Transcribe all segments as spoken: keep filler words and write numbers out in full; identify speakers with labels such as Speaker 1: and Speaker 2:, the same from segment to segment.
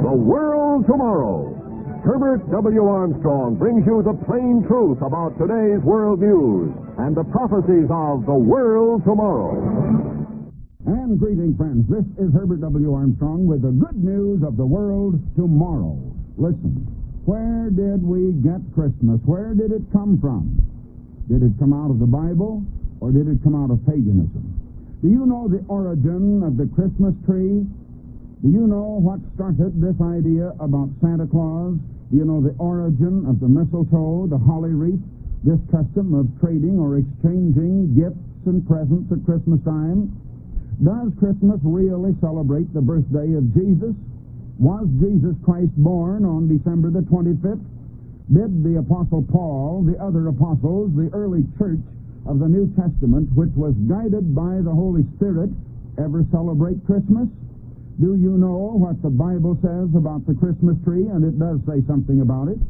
Speaker 1: The World Tomorrow. Herbert W. Armstrong brings you the plain truth about today's world news and the prophecies of the world tomorrow.
Speaker 2: And greeting, friends. This is Herbert W. Armstrong with the good news of the world tomorrow. Listen, where did we get Christmas? Where did it come from? Did it come out of the Bible, or did it come out of paganism? Do you know the origin of the Christmas tree? Do you know what started this idea about Santa Claus? Do you know the origin of the mistletoe, the holly wreath, this custom of trading or exchanging gifts and presents at Christmas time? Does Christmas really celebrate the birthday of Jesus? Was Jesus Christ born on December the twenty-fifth? Did the Apostle Paul, the other apostles, the early church of the New Testament, which was guided by the Holy Spirit, ever celebrate Christmas? Do you know what the Bible says about the Christmas tree? And it does say something about it.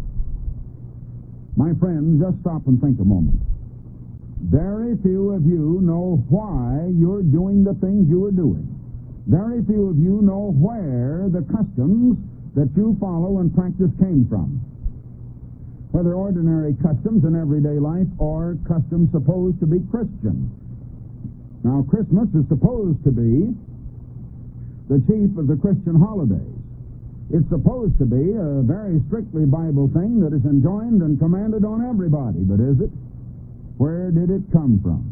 Speaker 2: My friends, just stop and think a moment. Very few of you know why you're doing the things you are doing. Very few of you know where the customs that you follow and practice came from. Whether ordinary customs in everyday life or customs supposed to be Christian. Now, Christmas is supposed to be the chief of the Christian holidays. It's supposed to be a very strictly Bible thing that is enjoined and commanded on everybody, but is it? Where did it come from?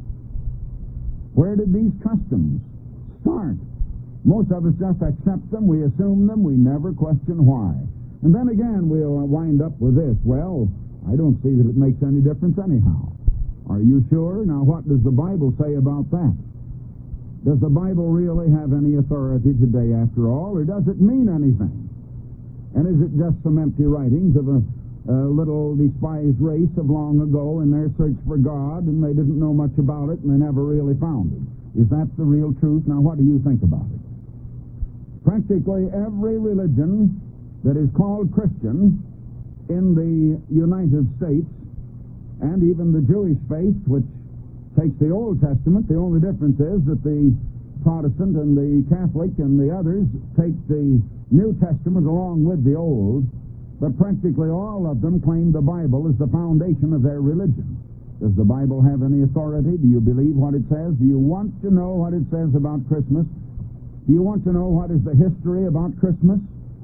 Speaker 2: Where did these customs start? Most of us just accept them, we assume them, we never question why. And then again, we'll wind up with this. Well, I don't see that it makes any difference anyhow. Are you sure? Now, what does the Bible say about that? Does the Bible really have any authority today, after all, or does it mean anything? And is it just some empty writings of a, a little despised race of long ago in their search for God, and they didn't know much about it, and they never really found it? Is that the real truth? Now, what do you think about it? Practically every religion that is called Christian in the United States, and even the Jewish faith, which takes the Old Testament, the only difference is that the Protestant and the Catholic and the others take the New Testament along with the Old, but practically all of them claim the Bible as the foundation of their religion. Does the Bible have any authority? Do you believe what it says? Do you want to know what it says about Christmas? Do you want to know what is the history about Christmas?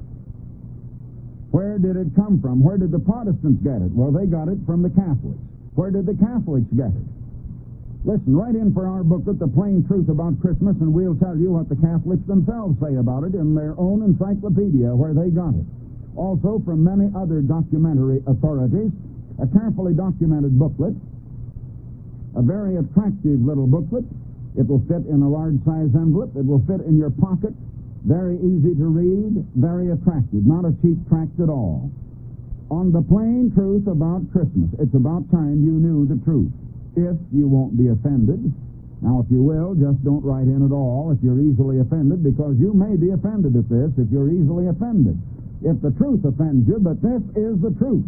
Speaker 2: Where did it come from? Where did the Protestants get it? Well, they got it from the Catholics. Where did the Catholics get it? Listen, write in for our booklet, The Plain Truth About Christmas, and we'll tell you what the Catholics themselves say about it in their own encyclopedia, where they got it. Also, from many other documentary authorities, a carefully documented booklet, a very attractive little booklet. It will fit in a large-size envelope. It will fit in your pocket. Very easy to read, very attractive, not a cheap tract at all. On the plain truth about Christmas, it's about time you knew the truth, if you won't be offended. Now, if you will, just don't write in at all if you're easily offended, because you may be offended at this if you're easily offended. If the truth offends you, but this is the truth.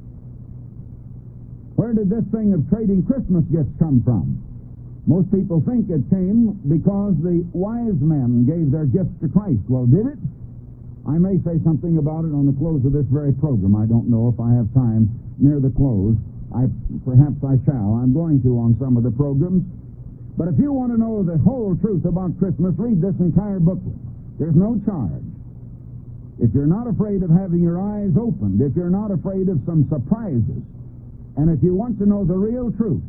Speaker 2: Where did this thing of trading Christmas gifts come from? Most people think it came because the wise men gave their gifts to Christ. Well, did it? I may say something about it on the close of this very program. I don't know if I have time near the close. I perhaps I shall. I'm going to on some of the programs. But if you want to know the whole truth about Christmas, read this entire booklet. There's no charge. If you're not afraid of having your eyes opened, if you're not afraid of some surprises, and if you want to know the real truth,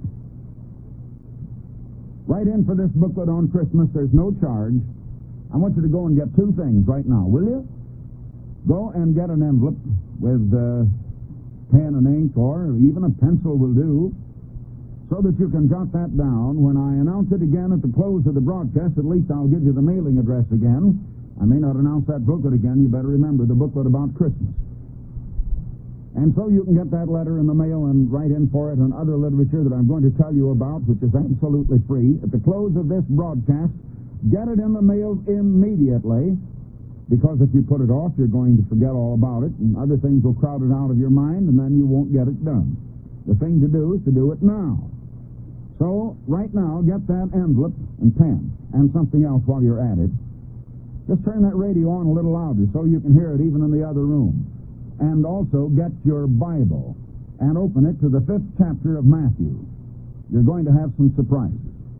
Speaker 2: write in for this booklet on Christmas. There's no charge. I want you to go and get two things right now, will you? Go and get an envelope with uh, pen and ink, or even a pencil will do, so that you can jot that down. When I announce it again at the close of the broadcast, at least I'll give you the mailing address again. I may not announce that booklet again. You better remember the booklet about Christmas. And so you can get that letter in the mail and write in for it, and other literature that I'm going to tell you about, which is absolutely free. At the close of this broadcast, get it in the mail immediately, because if you put it off, you're going to forget all about it, and other things will crowd it out of your mind, and then you won't get it done. The thing to do is to do it now. So, right now, get that envelope and pen, and something else while you're at it. Just turn that radio on a little louder so you can hear it even in the other room. And also get your Bible and open it to the fifth chapter of Matthew. You're going to have some surprises.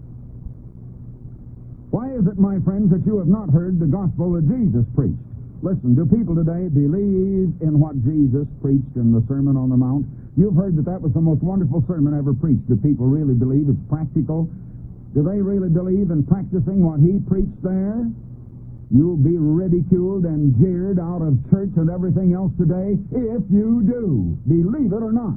Speaker 2: Why is it, my friends, that you have not heard the gospel that Jesus preached? Listen, do people today believe in what Jesus preached in the Sermon on the Mount? You've heard that that was the most wonderful sermon ever preached. Do people really believe it's practical? Do they really believe in practicing what he preached there? You'll be ridiculed and jeered out of church and everything else today if you do. Believe it or not.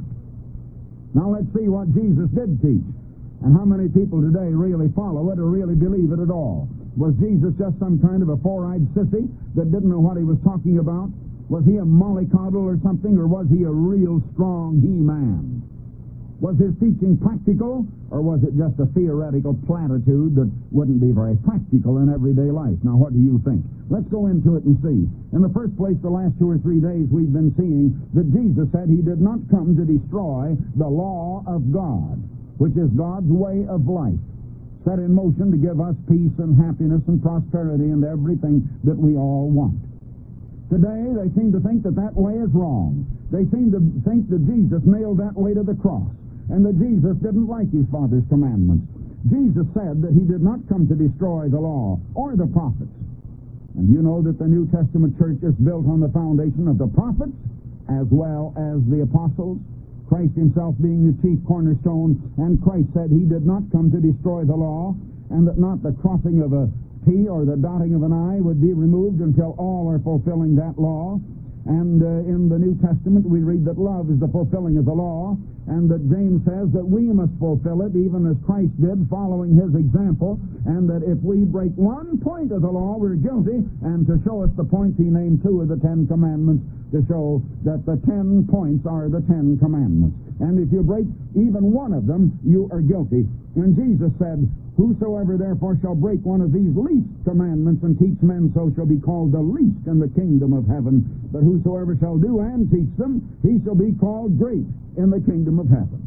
Speaker 2: Now let's see what Jesus did teach. And how many people today really follow it or really believe it at all? Was Jesus just some kind of a four-eyed sissy that didn't know what he was talking about? Was he a mollycoddle or something, or was he a real strong he-man? Was his teaching practical, or was it just a theoretical platitude that wouldn't be very practical in everyday life? Now, what do you think? Let's go into it and see. In the first place, the last two or three days we've been seeing that Jesus said he did not come to destroy the law of God, which is God's way of life, set in motion to give us peace and happiness and prosperity and everything that we all want. Today, they seem to think that that way is wrong. They seem to think that Jesus nailed that way to the cross, and that Jesus didn't like his Father's commandments. Jesus said that he did not come to destroy the law or the prophets. And you know that the New Testament church is built on the foundation of the prophets as well as the apostles, Christ himself being the chief cornerstone, and Christ said he did not come to destroy the law, and that not the crossing of a T or the dotting of an I would be removed until all are fulfilling that law. And uh, in the New Testament we read that love is the fulfilling of the law, and that James says that we must fulfill it even as Christ did, following his example, and that if we break one point of the law, we're guilty. And to show us the points, he named two of the Ten Commandments to show that the ten points are the Ten Commandments. And if you break even one of them, you are guilty. And Jesus said, whosoever therefore shall break one of these least commandments and teach men so shall be called the least in the kingdom of heaven. But whosoever shall do and teach them, he shall be called great in the kingdom of heaven.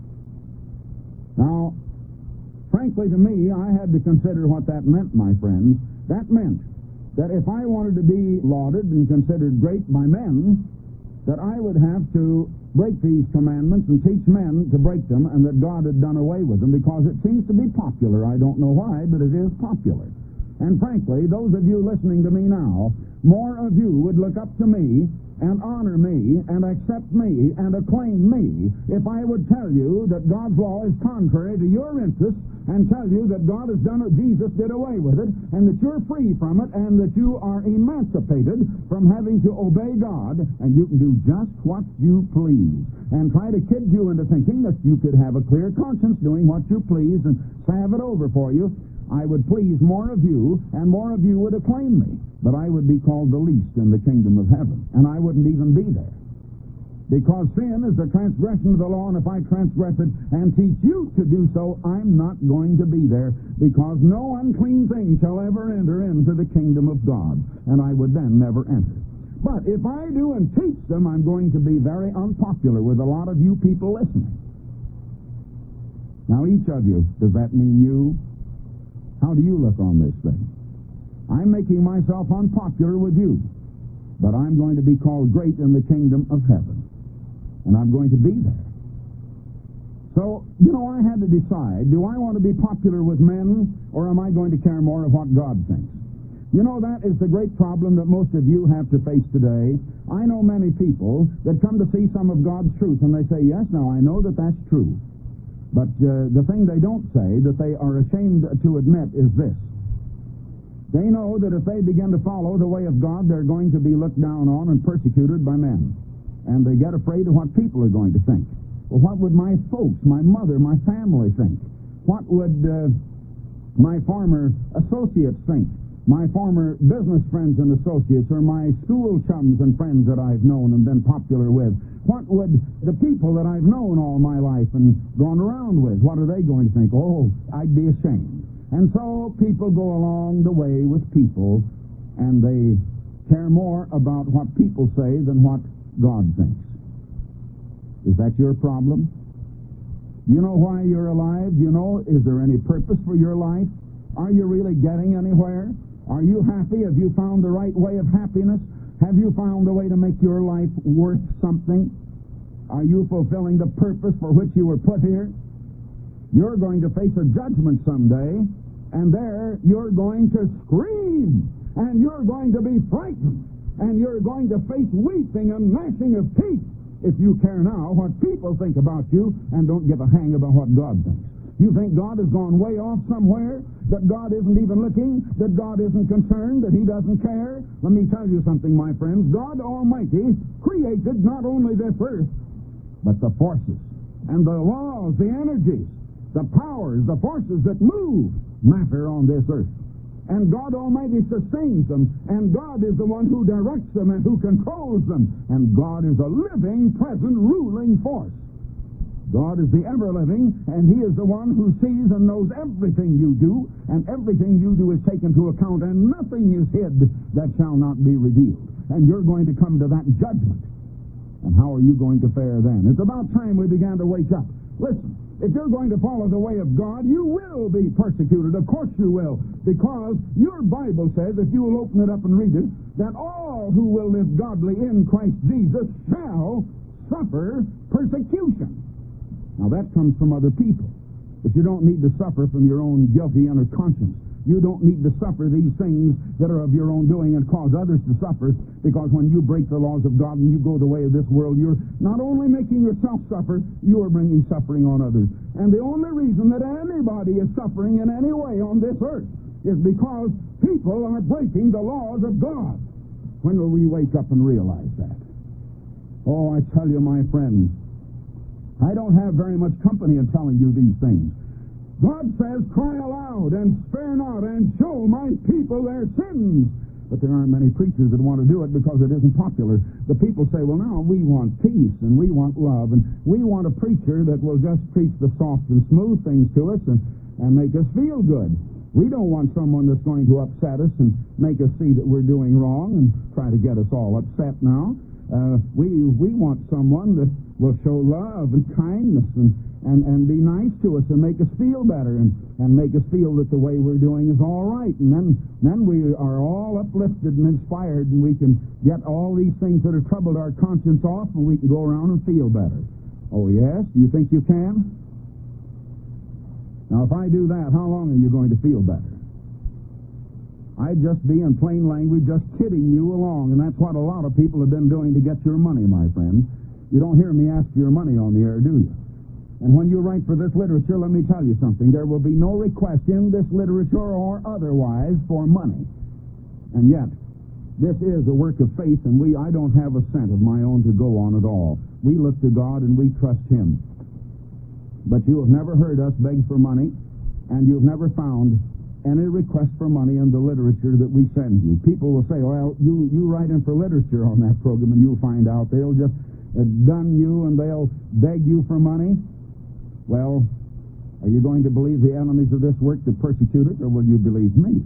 Speaker 2: Now, frankly to me, I had to consider what that meant, my friends. That meant that if I wanted to be lauded and considered great by men, that I would have to break these commandments and teach men to break them, and that God had done away with them, because it seems to be popular. I don't know why, but it is popular. And frankly, those of you listening to me now, more of you would look up to me and honor me and accept me and acclaim me if I would tell you that God's law is contrary to your interests, and tell you that God has done it, Jesus did away with it, and that you're free from it, and that you are emancipated from having to obey God, and you can do just what you please, and try to kid you into thinking that you could have a clear conscience doing what you please and salve it over for you. I would please more of you, and more of you would acclaim me, but I would be called the least in the kingdom of heaven, and I wouldn't even be there. Because sin is the transgression of the law, and if I transgress it and teach you to do so, I'm not going to be there, because no unclean thing shall ever enter into the kingdom of God, and I would then never enter. But if I do and teach them, I'm going to be very unpopular with a lot of you people listening. Now, each of you, does that mean you? How do you look on this thing? I'm making myself unpopular with you, but I'm going to be called great in the kingdom of heaven, and I'm going to be there. So, you know, I had to decide, do I want to be popular with men, or am I going to care more of what God thinks? You know, that is the great problem that most of you have to face today. I know many people that come to see some of God's truth, and they say, yes, now I know that that's true. But uh, the thing they don't say, that they are ashamed to admit, is this. They know that if they begin to follow the way of God, they're going to be looked down on and persecuted by men. And they get afraid of what people are going to think. Well, what would my folks, my mother, my family think? What would uh, my former associates think? My former business friends and associates, or my school chums and friends that I've known and been popular with? What would the people that I've known all my life and gone around with, what are they going to think? Oh, I'd be ashamed. And so people go along the way with people, and they care more about what people say than what God thinks. Is that your problem? You know why you're alive? You know, is there any purpose for your life? Are you really getting anywhere? Are you happy? Have you found the right way of happiness? Have you found a way to make your life worth something? Are you fulfilling the purpose for which you were put here? You're going to face a judgment someday, and there you're going to scream, and you're going to be frightened, and you're going to face weeping and gnashing of teeth if you care now what people think about you and don't give a hang about what God thinks. You think God has gone way off somewhere, that God isn't even looking, that God isn't concerned, that He doesn't care? Let me tell you something, my friends. God Almighty created not only this earth, but the forces and the laws, the energies, the powers, the forces that move matter on this earth. And God Almighty sustains them, and God is the one who directs them and who controls them, and God is a living, present, ruling force. God is the ever-living, and He is the one who sees and knows everything you do, and everything you do is taken into account, and nothing is hid that shall not be revealed. And you're going to come to that judgment. And how are you going to fare then? It's about time we began to wake up. Listen, if you're going to follow the way of God, you will be persecuted. Of course you will, because your Bible says, if you will open it up and read it, that all who will live godly in Christ Jesus shall suffer persecution. Now, that comes from other people. But you don't need to suffer from your own guilty inner conscience. You don't need to suffer these things that are of your own doing and cause others to suffer, because when you break the laws of God and you go the way of this world, you're not only making yourself suffer, you are bringing suffering on others. And the only reason that anybody is suffering in any way on this earth is because people are breaking the laws of God. When will we wake up and realize that? Oh, I tell you, my friends, I don't have very much company in telling you these things. God says, cry aloud and spare not and show my people their sins. But there aren't many preachers that want to do it because it isn't popular. The people say, well, now we want peace and we want love, and we want a preacher that will just preach the soft and smooth things to us and, and make us feel good. We don't want someone that's going to upset us and make us see that we're doing wrong and try to get us all upset now. Uh, we we want someone that will show love and kindness and, and, and be nice to us and make us feel better and, and make us feel that the way we're doing is all right. And then, then we are all uplifted and inspired, and we can get all these things that have troubled our conscience off, and we can go around and feel better. Oh, yes? Do you think you can? Now, if I do that, how long are you going to feel better? I'd just be, in plain language, just kidding you along, and that's what a lot of people have been doing to get your money, my friend. You don't hear me ask for your money on the air, do you? And when you write for this literature, let me tell you something. There will be no request in this literature or otherwise for money. And yet, this is a work of faith, and we I don't have a cent of my own to go on at all. We look to God and we trust Him. But you have never heard us beg for money, and you've never found any request for money in the literature that we send you. People will say, well, you, you write in for literature on that program, and you'll find out they'll just uh, dun you and they'll beg you for money. Well, are you going to believe the enemies of this work that persecute it, or will you believe me?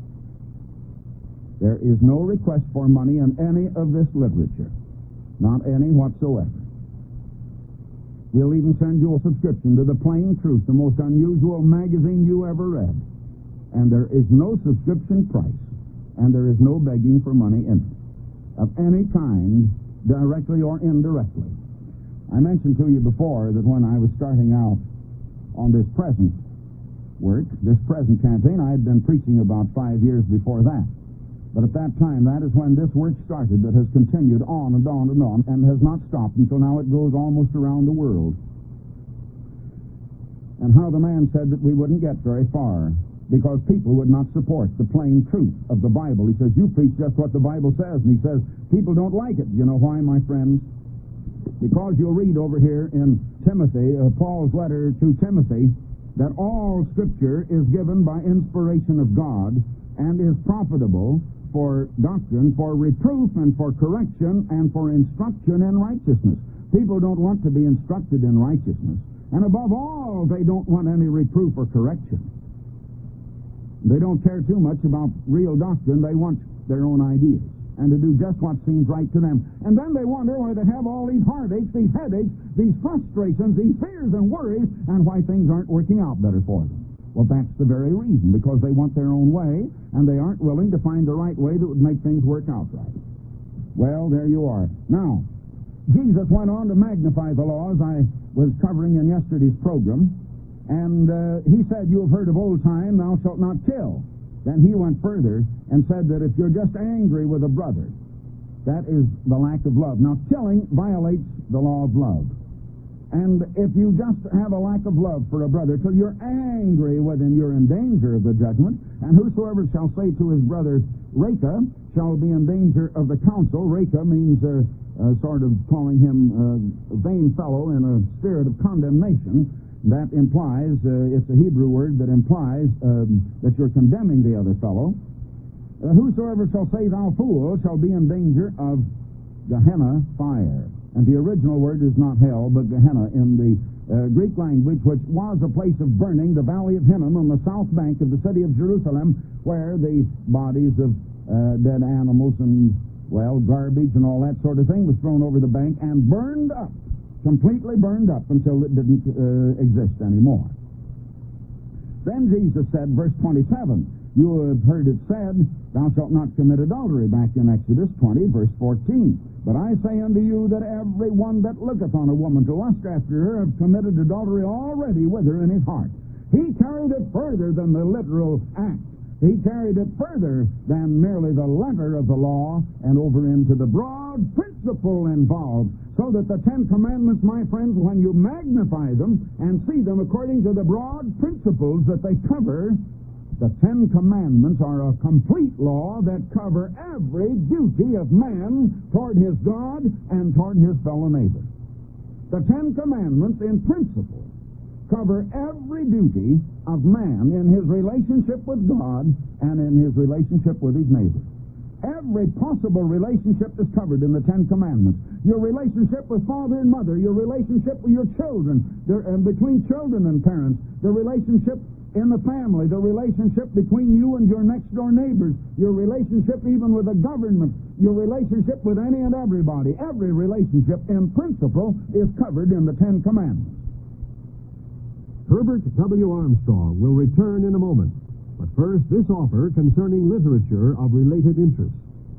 Speaker 2: There is no request for money in any of this literature. Not any whatsoever. We'll even send you a subscription to The Plain Truth, the most unusual magazine you ever read. And there is no subscription price, and there is no begging for money in it, of any kind, directly or indirectly. I mentioned to you before that when I was starting out on this present work, this present campaign, I had been preaching about five years before that. But at that time, that is when this work started that has continued on and on and on and has not stopped until now. It goes almost around the world. And how the man said that we wouldn't get very far because people would not support the plain truth of the Bible. He says, you preach just what the Bible says. And he says, people don't like it. You know why, my friends? Because you'll read over here in Timothy, uh, Paul's letter to Timothy, that all Scripture is given by inspiration of God and is profitable for doctrine, for reproof, and for correction, and for instruction in righteousness. People don't want to be instructed in righteousness. And above all, they don't want any reproof or correction. They don't care too much about real doctrine. They want their own ideas and to do just what seems right to them. And then they wonder why they have all these heartaches, these headaches, these frustrations, these fears and worries, and why things aren't working out better for them. Well, that's the very reason, because they want their own way, and they aren't willing to find the right way that would make things work out right. Well, there you are. Now, Jesus went on to magnify the law, as I was covering in yesterday's program, and uh, he said, you have heard of old time, thou shalt not kill. Then he went further and said that if you're just angry with a brother, that is the lack of love. Now, killing violates the law of love. And if you just have a lack of love for a brother till you're angry with him, you're in danger of the judgment. And whosoever shall say to his brother, Reka, shall be in danger of the council. Reka means uh, uh, sort of calling him uh, a vain fellow in a spirit of condemnation. That implies, uh, it's a Hebrew word that implies um, that you're condemning the other fellow. Uh, whosoever shall say, thou fool, shall be in danger of Gehenna fire. And the original word is not hell, but Gehenna in the uh, Greek language, which was a place of burning, the valley of Hinnom on the south bank of the city of Jerusalem, where the bodies of uh, dead animals and, well, garbage and all that sort of thing was thrown over the bank and burned up, completely burned up until it didn't uh, exist anymore. Then Jesus said, verse twenty-seven, you have heard it said, thou shalt not commit adultery, back in Exodus twenty, verse fourteen. But I say unto you that every one that looketh on a woman to lust after her hath committed adultery already with her in his heart. He carried it further than the literal act. He carried it further than merely the letter of the law and over into the broad principle involved, so that the Ten Commandments, my friends, when you magnify them and see them according to the broad principles that they cover, the Ten Commandments are a complete law that cover every duty of man toward his God and toward his fellow neighbor. The Ten Commandments, in principle, cover every duty of man in his relationship with God and in his relationship with his neighbor. Every possible relationship is covered in the Ten Commandments. Your relationship with father and mother, your relationship with your children, there, and between children and parents, the relationship in the family, the relationship between you and your next-door neighbors, your relationship even with the government, your relationship with any and everybody. Every relationship, in principle, is covered in the Ten Commandments.
Speaker 1: Herbert W. Armstrong will return in a moment. But first, this offer concerning literature of related interest.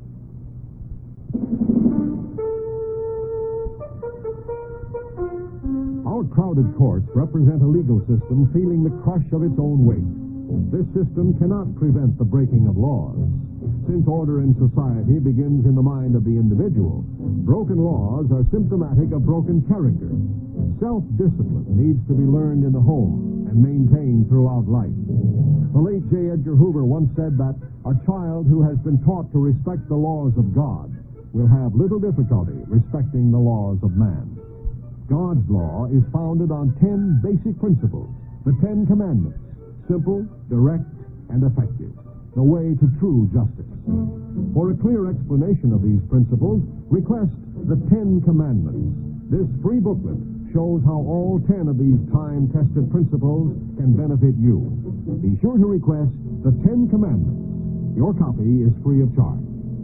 Speaker 1: Our crowded courts represent a legal system feeling the crush of its own weight. This system cannot prevent the breaking of laws. Since order in society begins in the mind of the individual, broken laws are symptomatic of broken character. Self-discipline needs to be learned in the home and maintained throughout life. The late J. Edgar Hoover once said that a child who has been taught to respect the laws of God will have little difficulty respecting the laws of man. God's law is founded on ten basic principles, the Ten Commandments, simple, direct, and effective, the way to true justice. For a clear explanation of these principles, request the Ten Commandments. This free booklet shows how all ten of these time-tested principles can benefit you. Be sure to request the Ten Commandments. Your copy is free of charge.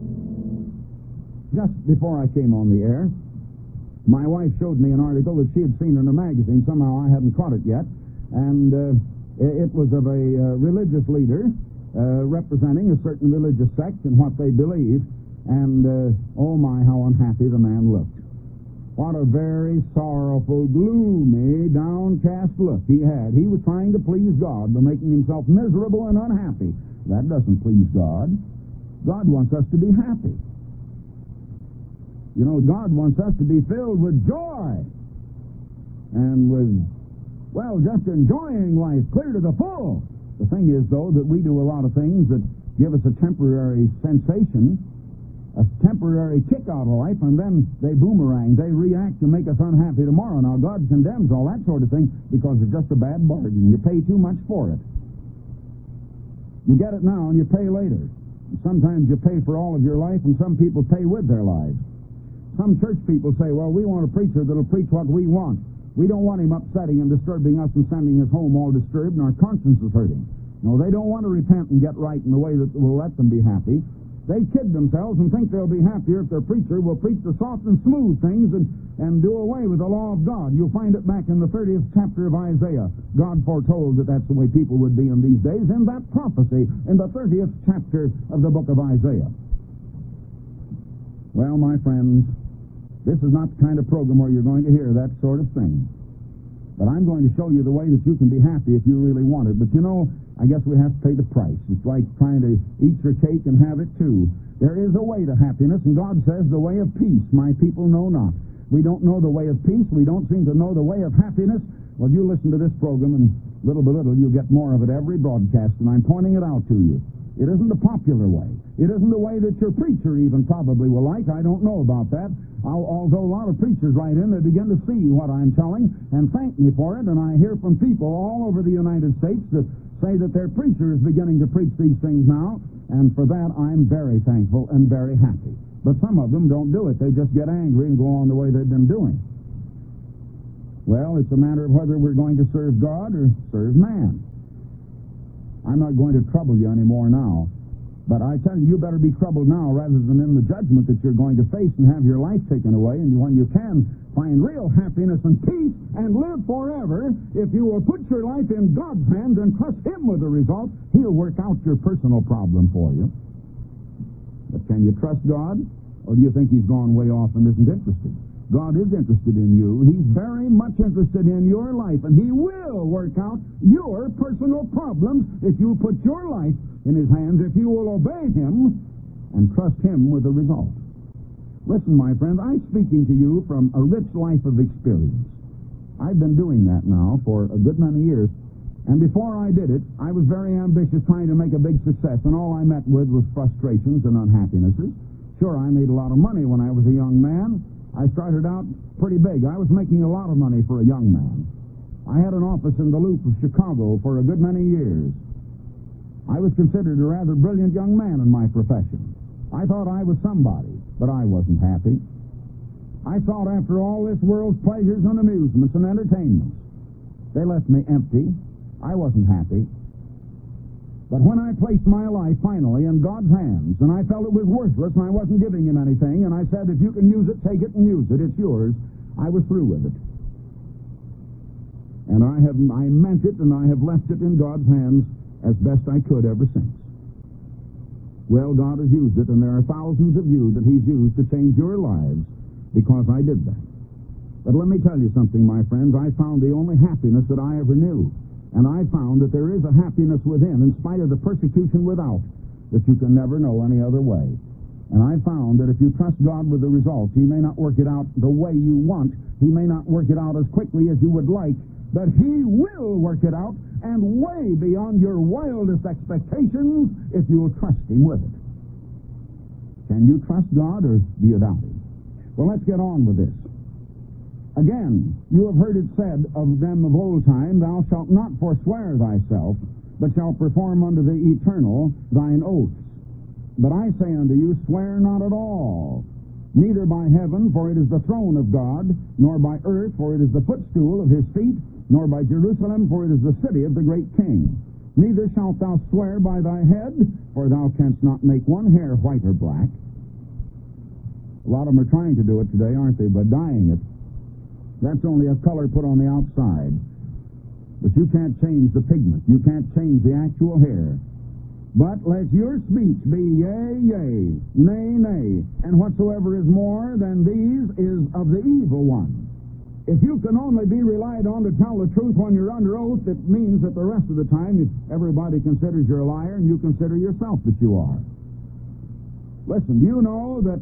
Speaker 2: Just before I came on the air, my wife showed me an article that she had seen in a magazine. Somehow I hadn't caught it yet. And uh, it was of a uh, religious leader uh, representing a certain religious sect and what they believe. And, uh, oh my, how unhappy the man looked. What a very sorrowful, gloomy, downcast look he had. He was trying to please God by making himself miserable and unhappy. That doesn't please God. God wants us to be happy. You know, God wants us to be filled with joy and with, well, just enjoying life clear to the full. The thing is, though, that we do a lot of things that give us a temporary sensation, a temporary kick out of life, and then they boomerang. They react to make us unhappy tomorrow. Now, God condemns all that sort of thing because it's just a bad bargain. You pay too much for it. You get it now and you pay later. Sometimes you pay for all of your life, and some people pay with their lives. Some church people say, well, we want a preacher that'll preach what we want. We don't want him upsetting and disturbing us and sending us home all disturbed and our conscience is hurting. No, they don't want to repent and get right in the way that will let them be happy. They kid themselves and think they'll be happier if their preacher will preach the soft and smooth things and, and do away with the law of God. You'll find it back in the thirtieth chapter of Isaiah. God foretold that that's the way people would be in these days in that prophecy in the thirtieth chapter of the book of Isaiah. Well, my friends, this is not the kind of program where you're going to hear that sort of thing. But I'm going to show you the way that you can be happy if you really want it. But you know, I guess we have to pay the price. It's like trying to eat your cake and have it too. There is a way to happiness, and God says the way of peace my people know not. We don't know the way of peace. We don't seem to know the way of happiness. Well, you listen to this program, and little by little you'll get more of it every broadcast, and I'm pointing it out to you. It isn't the popular way. It isn't the way that your preacher even probably will like. I don't know about that. Although a lot of preachers write in, they begin to see what I'm telling and thank me for it, and I hear from people all over the United States that say that their preacher is beginning to preach these things now, and for that I'm very thankful and very happy. But some of them don't do it. They just get angry and go on the way they've been doing. Well, it's a matter of whether we're going to serve God or serve man. I'm not going to trouble you anymore now. But I tell you, you better be troubled now rather than in the judgment that you're going to face and have your life taken away. And when you can find real happiness and peace and live forever, if you will put your life in God's hands and trust Him with the result, He'll work out your personal problem for you. But can you trust God? Or do you think He's gone way off and isn't interested? God is interested in you. He's very much interested in your life, and He will work out your personal problems if you put your life in His hands, if you will obey Him and trust Him with the result. Listen, my friends, I'm speaking to you from a rich life of experience. I've been doing that now for a good many years, and before I did it, I was very ambitious trying to make a big success, and all I met with was frustrations and unhappinesses. Sure, I made a lot of money when I was a young man. I started out pretty big. I was making a lot of money for a young man. I had an office in the Loop of Chicago for a good many years. I was considered a rather brilliant young man in my profession. I thought I was somebody, but I wasn't happy. I sought after all this world's pleasures and amusements and entertainments. They left me empty. I wasn't happy. But when I placed my life finally in God's hands, and I felt it was worthless and I wasn't giving Him anything, and I said, if you can use it, take it and use it, it's yours, I was through with it. And I have I meant it, and I have left it in God's hands as best I could ever since. Well, God has used it, and there are thousands of you that He's used to change your lives because I did that. But let me tell you something, my friends. I found the only happiness that I ever knew. And I found that there is a happiness within, in spite of the persecution without, that you can never know any other way. And I found that if you trust God with the result, He may not work it out the way you want. He may not work it out as quickly as you would like, but He will work it out, and way beyond your wildest expectations, if you will trust Him with it. Can you trust God, or do you doubt Him? Well, let's get on with this. Again, you have heard it said of them of old time, Thou shalt not forswear thyself, but shalt perform unto the eternal thine oaths. But I say unto you, swear not at all, neither by heaven, for it is the throne of God, nor by earth, for it is the footstool of His feet, nor by Jerusalem, for it is the city of the great King. Neither shalt thou swear by thy head, for thou canst not make one hair white or black. A lot of them are trying to do it today, aren't they, by dyeing it. That's only a color put on the outside. But you can't change the pigment. You can't change the actual hair. But let your speech be yea, yea, nay, nay, and whatsoever is more than these is of the evil one. If you can only be relied on to tell the truth when you're under oath, it means that the rest of the time everybody considers you're a liar and you consider yourself that you are. Listen, do you know that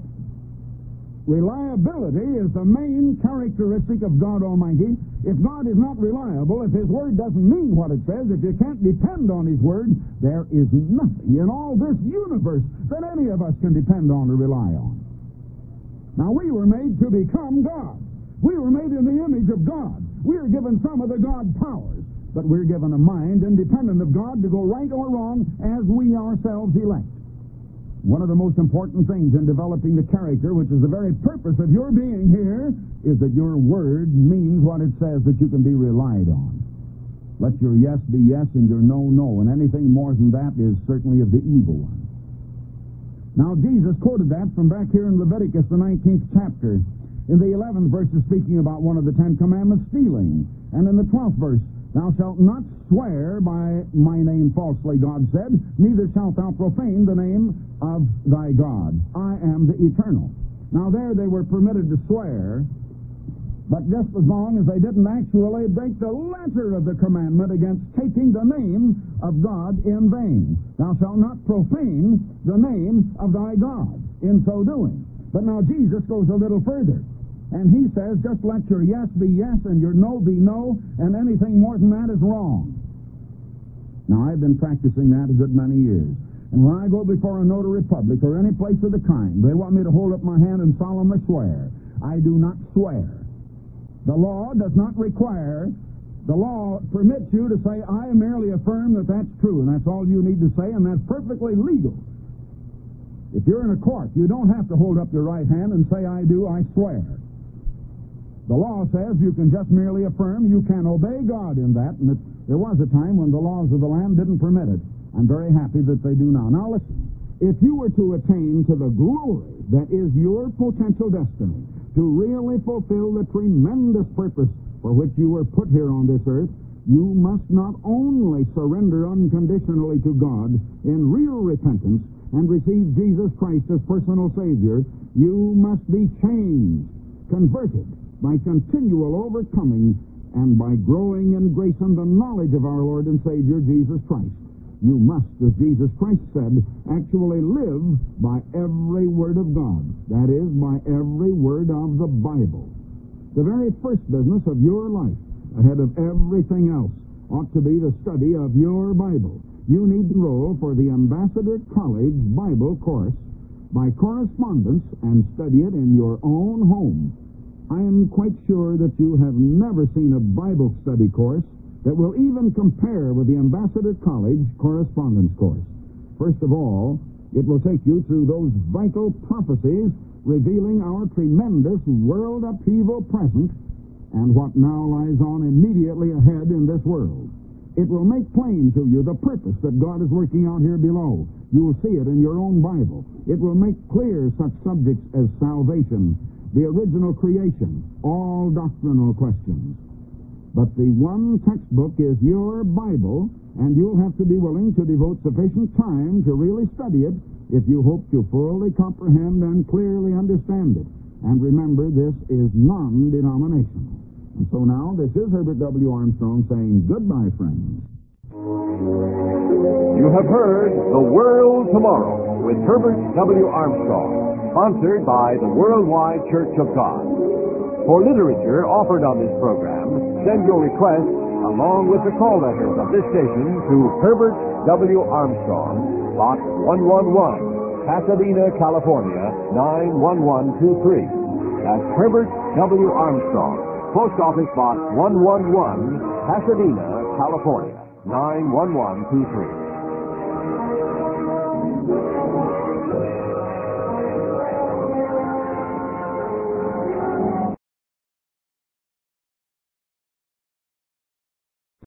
Speaker 2: reliability is the main characteristic of God Almighty? If God is not reliable, if His Word doesn't mean what it says, if you can't depend on His Word, there is nothing in all this universe that any of us can depend on or rely on. Now, we were made to become God. We were made in the image of God. We are given some of the God powers, but we're given a mind independent of God to go right or wrong as we ourselves elect. One of the most important things in developing the character, which is the very purpose of your being here, is that your word means what it says, that you can be relied on. Let your yes be yes and your no, no, and anything more than that is certainly of the evil one. Now, Jesus quoted that from back here in Leviticus, the nineteenth chapter. In the eleventh verse is speaking about one of the Ten Commandments, stealing. And in the twelfth verse, thou shalt not swear by my name falsely, God said, neither shalt thou profane the name of thy God. I am the Eternal. Now, there they were permitted to swear, but just as long as they didn't actually break the letter of the commandment against taking the name of God in vain. Thou shalt not profane the name of thy God in so doing. But now Jesus goes a little further, and he says, just let your yes be yes and your no be no, and anything more than that is wrong. Now, I've been practicing that a good many years. And when I go before a notary public or any place of the kind, they want me to hold up my hand and solemnly swear. I do not swear. The law does not require, the law permits you to say, I merely affirm that that's true, and that's all you need to say, and that's perfectly legal. If you're in a court, you don't have to hold up your right hand and say, I do, I swear. The law says you can just merely affirm, you can obey God in that, and it, there was a time when the laws of the land didn't permit it. I'm very happy that they do now. Now listen, if you were to attain to the glory that is your potential destiny, to really fulfill the tremendous purpose for which you were put here on this earth, you must not only surrender unconditionally to God in real repentance and receive Jesus Christ as personal Savior, you must be changed, converted by continual overcoming and by growing in grace and the knowledge of our Lord and Savior Jesus Christ. You must, as Jesus Christ said, actually live by every word of God. That is, by every word of the Bible. The very first business of your life, ahead of everything else, ought to be the study of your Bible. You need to enroll for the Ambassador College Bible course by correspondence and study it in your own home. I am quite sure that you have never seen a Bible study course that will even compare with the Ambassador College correspondence course. First of all, it will take you through those vital prophecies revealing our tremendous world upheaval present and what now lies on immediately ahead in this world. It will make plain to you the purpose that God is working out here below. You will see it in your own Bible. It will make clear such subjects as salvation, the original creation, all doctrinal questions. But the one textbook is your Bible, and you'll have to be willing to devote sufficient time to really study it if you hope to fully comprehend and clearly understand it. And remember, this is non-denominational. And so now, this is Herbert W. Armstrong saying goodbye, friends.
Speaker 1: You have heard The World Tomorrow with Herbert W. Armstrong, sponsored by the Worldwide Church of God. For literature offered on this program, send your request along with the call letters of this station to Herbert W. Armstrong, Box one one one, Pasadena, California, nine one one two three. That's Herbert W. Armstrong, Post Office Box one one one, Pasadena, California, nine one one two three.